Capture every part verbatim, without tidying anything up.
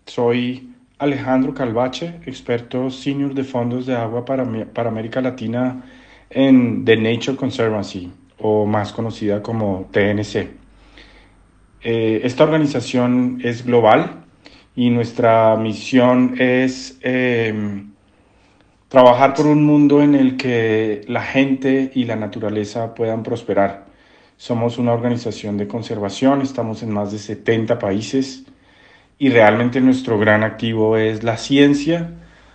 Soy Alejandro Calvache, experto senior de fondos de agua para, para América Latina en The Nature Conservancy, o más conocida como T N C. Eh, esta organización es global y nuestra misión es eh, trabajar por un mundo en el que la gente y la naturaleza puedan prosperar. Somos una organización de conservación, estamos en más de setenta países y realmente nuestro gran activo es la ciencia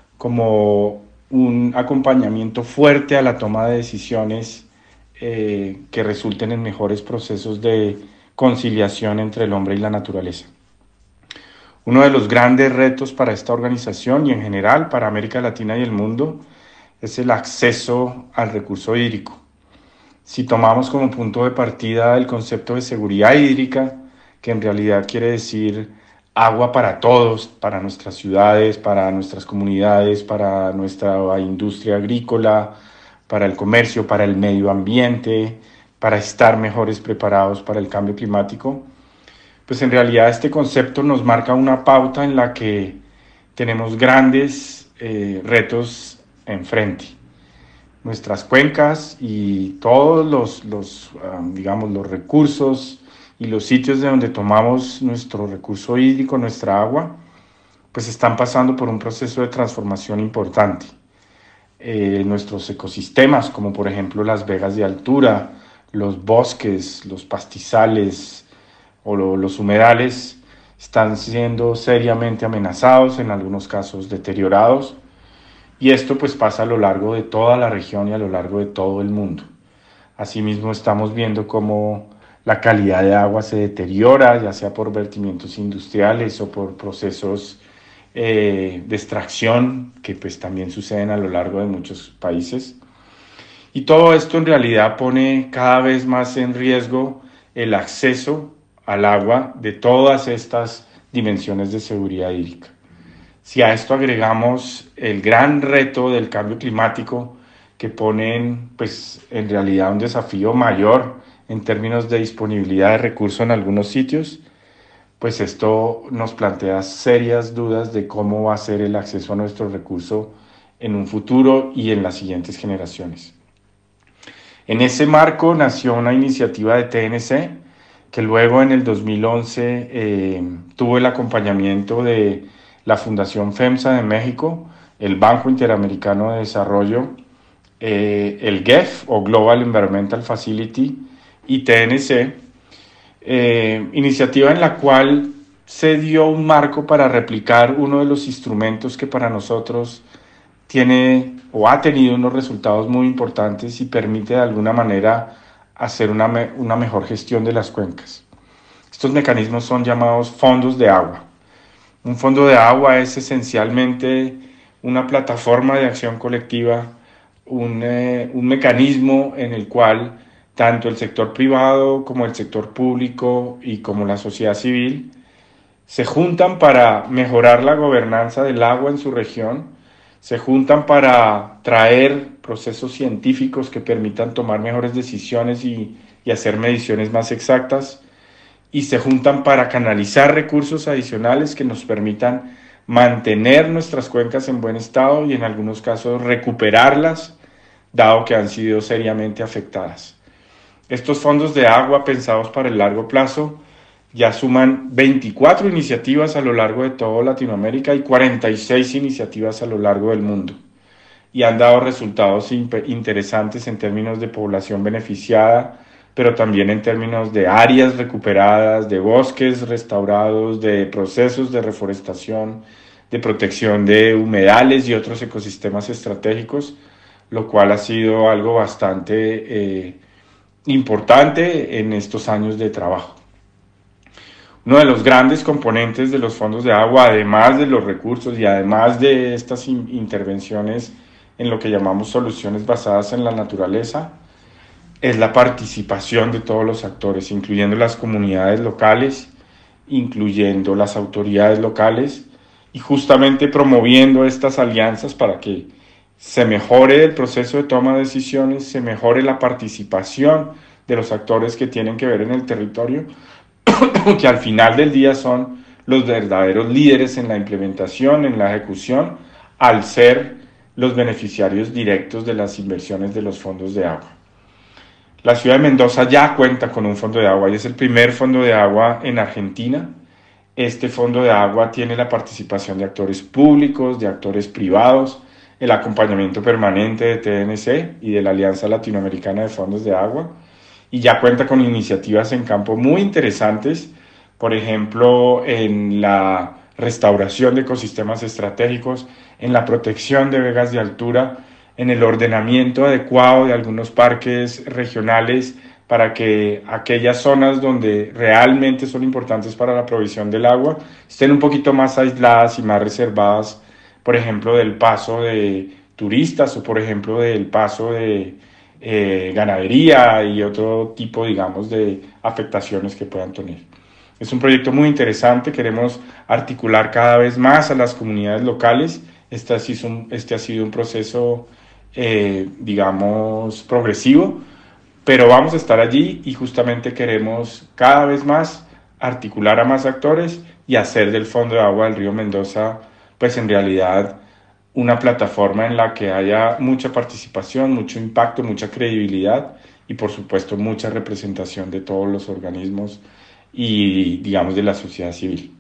como un acompañamiento fuerte a la toma de decisiones eh, que resulten en mejores procesos de conciliación entre el hombre y la naturaleza. Uno de los grandes retos para esta organización y en general para América Latina y el mundo es el acceso al recurso hídrico. Si tomamos como punto de partida el concepto de seguridad hídrica, que en realidad quiere decir agua para todos, para nuestras ciudades, para nuestras comunidades, para nuestra industria agrícola, para el comercio, para el medio ambiente, para estar mejores preparados para el cambio climático, pues en realidad este concepto nos marca una pauta en la que tenemos grandes eh, retos enfrente. Nuestras cuencas y todos los, los um, digamos, los recursos y los sitios de donde tomamos nuestro recurso hídrico, nuestra agua, pues están pasando por un proceso de transformación importante. Eh, nuestros ecosistemas, como por ejemplo las vegas de altura, los bosques, los pastizales o lo, los humedales, están siendo seriamente amenazados, en algunos casos deteriorados, y esto pues pasa a lo largo de toda la región y a lo largo de todo el mundo. Asimismo estamos viendo cómo la calidad de agua se deteriora, ya sea por vertimientos industriales o por procesos eh, de extracción que pues también suceden a lo largo de muchos países. Y todo esto en realidad pone cada vez más en riesgo el acceso al agua de todas estas dimensiones de seguridad hídrica. Si a esto agregamos el gran reto del cambio climático, que ponen pues en realidad un desafío mayor en términos de disponibilidad de recursos en algunos sitios, pues esto nos plantea serias dudas de cómo va a ser el acceso a nuestro recurso en un futuro y en las siguientes generaciones. En ese marco nació una iniciativa de T N C que luego en el dos mil once eh, tuvo el acompañamiento de la Fundación FEMSA de México, el Banco Interamericano de Desarrollo, eh, el G E F o Global Environmental Facility y T N C, eh, iniciativa en la cual se dio un marco para replicar uno de los instrumentos que para nosotros tiene o ha tenido unos resultados muy importantes y permite de alguna manera hacer una, me, una mejor gestión de las cuencas. Estos mecanismos son llamados fondos de agua. Un fondo de agua es esencialmente una plataforma de acción colectiva, un, eh, un mecanismo en el cual tanto el sector privado como el sector público y como la sociedad civil se juntan para mejorar la gobernanza del agua en su región, se juntan para traer procesos científicos que permitan tomar mejores decisiones y, y hacer mediciones más exactas, y se juntan para canalizar recursos adicionales que nos permitan mantener nuestras cuencas en buen estado y en algunos casos recuperarlas, dado que han sido seriamente afectadas. Estos fondos de agua pensados para el largo plazo ya suman veinticuatro iniciativas a lo largo de toda Latinoamérica y cuarenta y seis iniciativas a lo largo del mundo, y han dado resultados interesantes en términos de población beneficiada, pero también en términos de áreas recuperadas, de bosques restaurados, de procesos de reforestación, de protección de humedales y otros ecosistemas estratégicos, lo cual ha sido algo bastante eh, importante en estos años de trabajo. Uno de los grandes componentes de los fondos de agua, además de los recursos y además de estas in- intervenciones en lo que llamamos soluciones basadas en la naturaleza, es la participación de todos los actores, incluyendo las comunidades locales, incluyendo las autoridades locales, y justamente promoviendo estas alianzas para que se mejore el proceso de toma de decisiones, se mejore la participación de los actores que tienen que ver en el territorio, que al final del día son los verdaderos líderes en la implementación, en la ejecución, al ser los beneficiarios directos de las inversiones de los fondos de agua. La ciudad de Mendoza ya cuenta con un fondo de agua y es el primer fondo de agua en Argentina. Este fondo de agua tiene la participación de actores públicos, de actores privados, el acompañamiento permanente de T N C y de la Alianza Latinoamericana de Fondos de Agua, y ya cuenta con iniciativas en campo muy interesantes, por ejemplo, en la restauración de ecosistemas estratégicos, en la protección de vegas de altura, en el ordenamiento adecuado de algunos parques regionales para que aquellas zonas donde realmente son importantes para la provisión del agua estén un poquito más aisladas y más reservadas, por ejemplo, del paso de turistas o por ejemplo del paso de eh, ganadería y otro tipo, digamos, de afectaciones que puedan tener. Es un proyecto muy interesante, queremos articular cada vez más a las comunidades locales. Este ha sido un, este ha sido un proceso, eh, digamos, progresivo, pero vamos a estar allí y justamente queremos cada vez más articular a más actores y hacer del Fondo de Agua del Río Mendoza, pues en realidad, una plataforma en la que haya mucha participación, mucho impacto, mucha credibilidad y por supuesto mucha representación de todos los organismos y digamos de la sociedad civil.